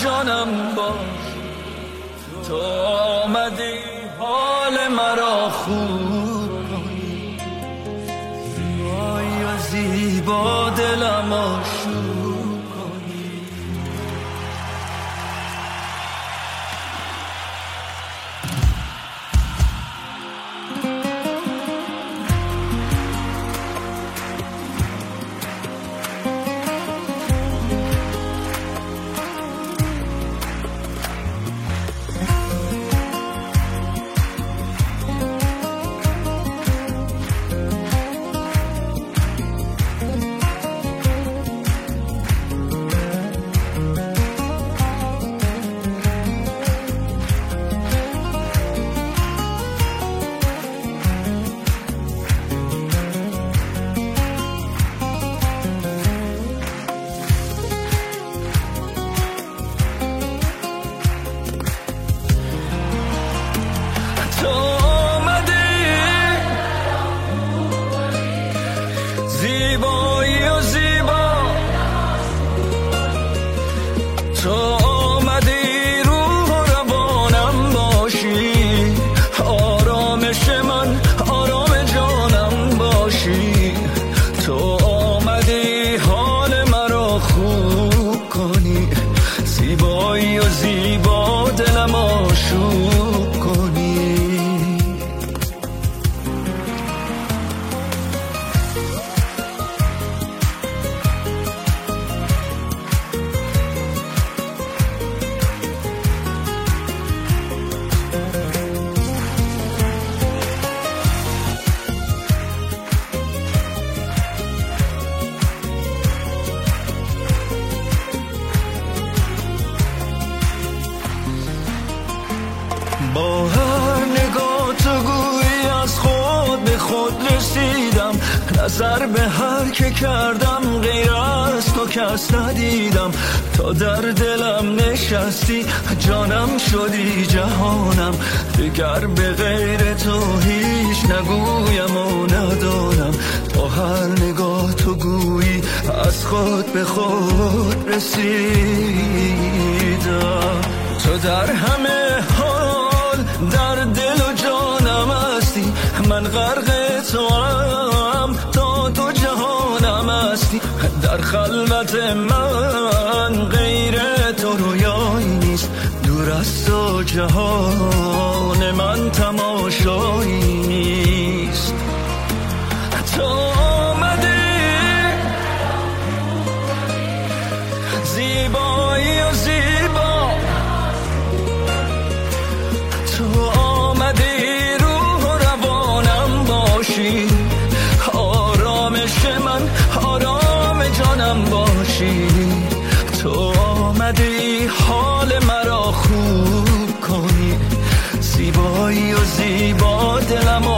جانم باش. تو آمدی حال مرا خوب کنی، زیبایی و زیبا دلم آشوب کنی. تو آمدی زیبایی و زیبا، تو آمدی روح و روانم باشی، آرامش من آرام جانم باشی. تو آمدی حال مرا خوب کنی، زیبایی و زیبا دلم آشوب کنی. با هر نگاه تو گویی از خود به خود رسیدم، نظر به هر که کردم غیر از تو کس ندیدم. تا در دلم نشستی جانم شدی جهانم، دیگر به غیر تو هیچ نگویم و ندانم. با هر نگاه تو گویی از خود به خود رسیدم. تو در همه حال در دل و جانم هستی، من غرق تو هم تا تو جهانم هستی. در خلوت من غیر تو رویایی نیست، دور از تو جهان من تماشایی نیست. تو آمدی زیبایی و زیبا، تو آمدی روح و روانم باشی، آرامش من آرام جانم باشی. تو آمدی حال مرا خوب کنی، زیبایی و زیبا دلم